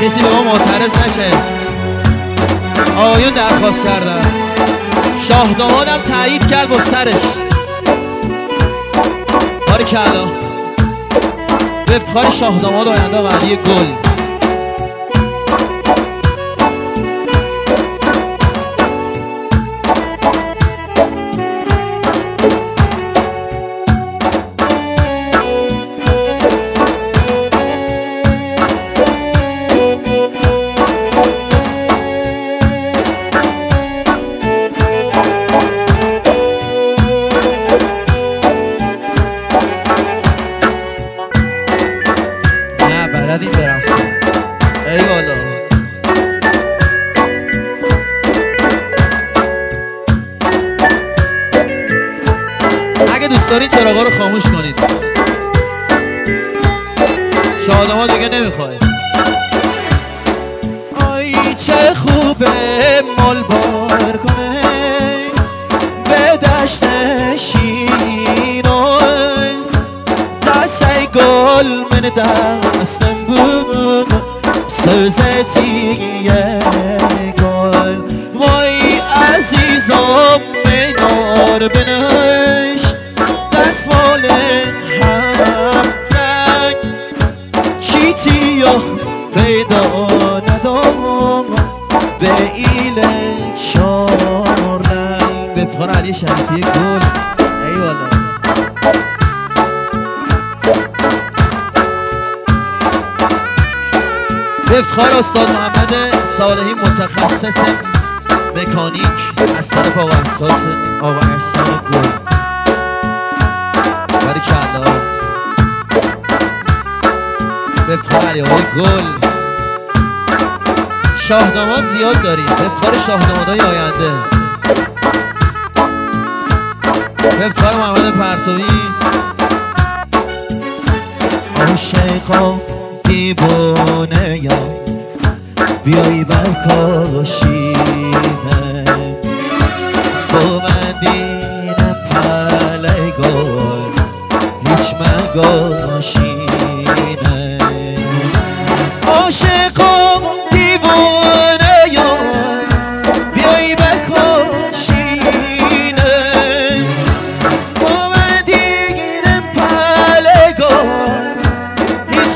کسی به ما معترض نشه. آقایون درخواست کردن، شاه دامادم تایید کرد با سرش. باریکلا. به افتخار شاه داماد آینده آقا علی گل. دارین چراغا رو خاموش کنید. شادما دیگه نمیخواد. آی چه خوبه مال بار کنه به دشت شیراز، دسته گل من دستم بود سوزتیه گل. وای عزیزم منار بنش دستمال هم رنگ، چیتیو پیدا ندارم به ایل چار رنگ. به افتخار علی شریفی گل. ای والا به افتخار استاد محمد صالحی متخصص مکانیک از طرف آقا احسان گل. باریکلا. به افتخار علی آقای گل. شاه داماد زیاد داریم. به افتخار شاه دامادهای آینده. به افتخار محمد پرتوی. عاشقا دیوانه یا بیایی برکاشینه با من دیدم پله گل هیچ مگاشینه. عاشقا دیوانه یا بیایی برکاشینه با من دیدم پله گل هیچ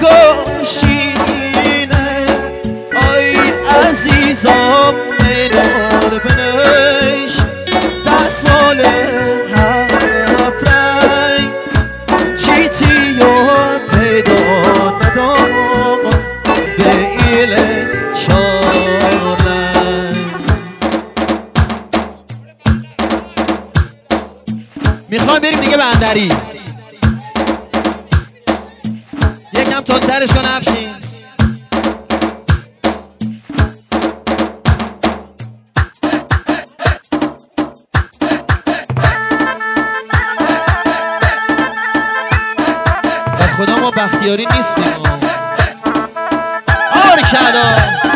مگاشینه. آی عزیزم منار بنش دستمال هفت رنگ، چیتیو پیدا ندارم به ایل چار رنگ. میخوایم بریم دیگه بندری. یکم تندترش کن افشین. خدا ما بختیاری نیستیم. باریکلا.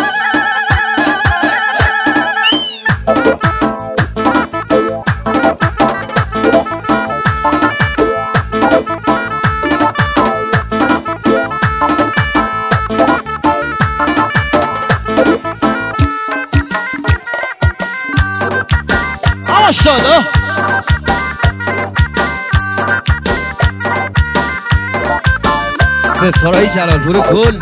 ماشاءالله. به افتخار جلالپور گل.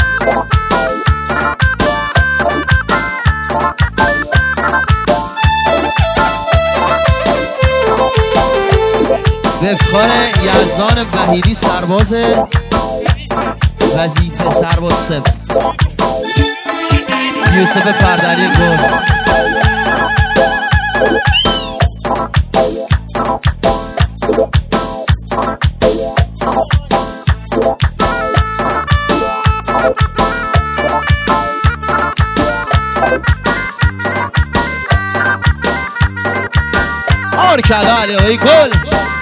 به افتخار یزدان وحیدی سرباز وظیفه سرباز صفر. یوسف پردری گل. باریکلا علی آقای گل.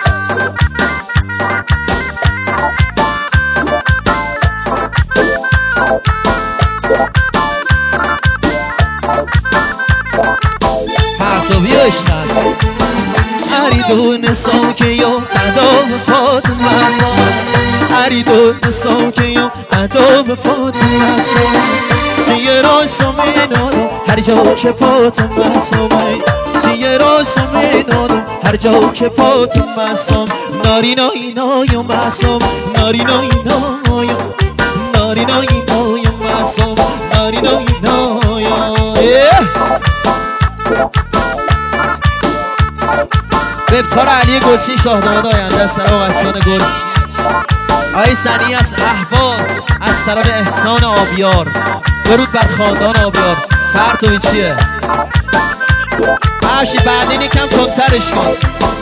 پرتوی اشتاز عریدون ساکه یا ادا خود مسا خرید و ساکیم اداب پاتم بسام سیه راستم اینادم هر جا که پاتم بسام سیه راستم اینادم هر جا که پاتم بسام نارینا اینایم بسام نارینا اینایم نارینا اینایم بسام نارینا اینایم به افتخار علی گلچین شاهداماد آینده از طرف آقاسیان گل آقای سنی از اهواز از طرف احسان آبیار درود بر خاندان آبیار فرد این چیه؟ باشی بعد این یکم کنترش کن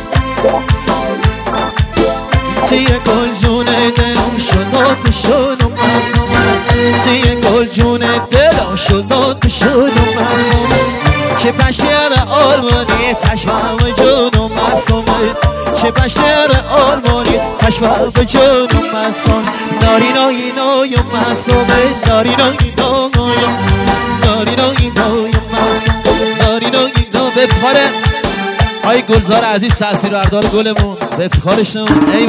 تیه گل جون دلم شدات شدم بسام تیه گل جون دلم شدات شدم بسام چه پشیر آلمانی تشوام جونم بسام چه پشیر آلمانی تشوام جونم بسام نارینا اینایم بسام نارینا اینایم نارینا اینایم بسام نارینا اینایم به افتخار آقای گلزار عزیز تاثیربردار گلمون به افتخارشون